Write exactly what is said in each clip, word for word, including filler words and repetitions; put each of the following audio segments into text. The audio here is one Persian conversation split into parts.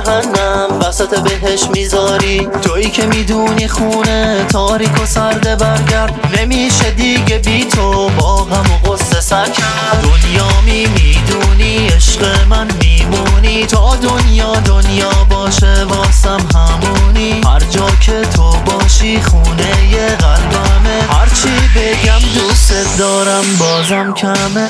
جهنم وسط بهش میذاری. تویی که میدونی خونه تاریک و سرده برگرد، نمیشه دیگه بی تو با غم و غصه سر کرد. دنیا می میدونی عشق من میمونی، تا دنیا دنیا باشه واسم همونی. هر جا که تو باشی خونه ی قلبمه، هرچی بگم دوست دارم بازم کمه.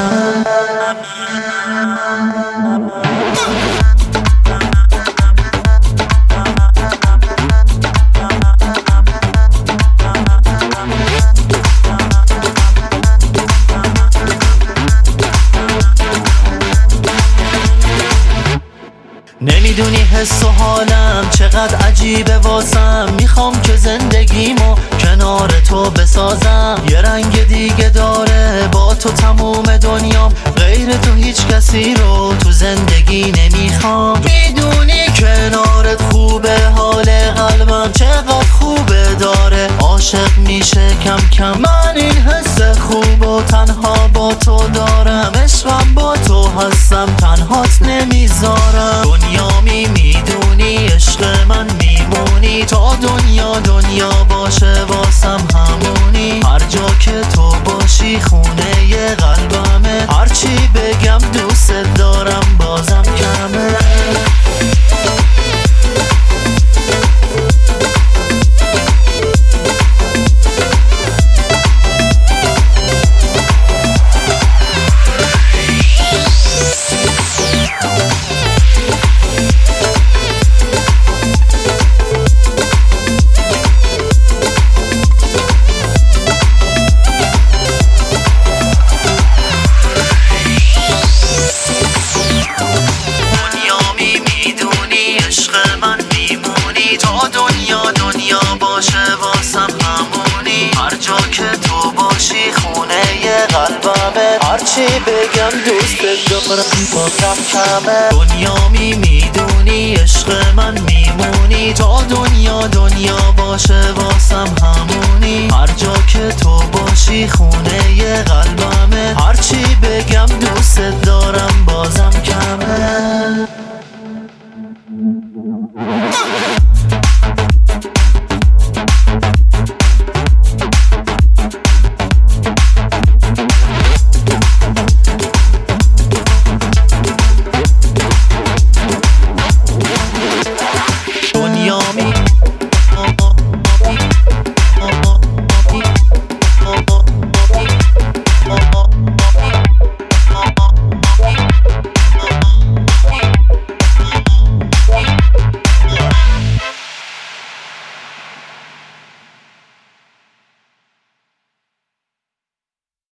نمیدونی حس و حالم چقدر عجیبه واسم، میخوام که زندگیمو کنار تو بسازم. یه رنگ دیگه داره با تو تموم دنیام، غیر تو هیچ کسی رو تو زندگی نمیخوام. میدونی کنارت خوبه، حال قلبم چقدر خوبه داره. عاشق میشه کم کم من این حس خوب و تنها با تو دارم. عشقم با تو هستم تنهات نمیذارم. دنیا می میدونی عشق من میمونی، تا دنیا دنیا باشه واسم همونی. هر جا که تو باشی خونه ی قلبمه، هرچی بگم دوست دارم بازم کمه. دنیا دنیا باشه واسم همونی. هر جا که تو باشی خونه ی قلبمه، هرچی بگم دوست دارم بازم کمه. دنیا می میدونی عشق من میمونی، تا دنیا دنیا باشه واسم همونی. هر جا که تو باشی خونه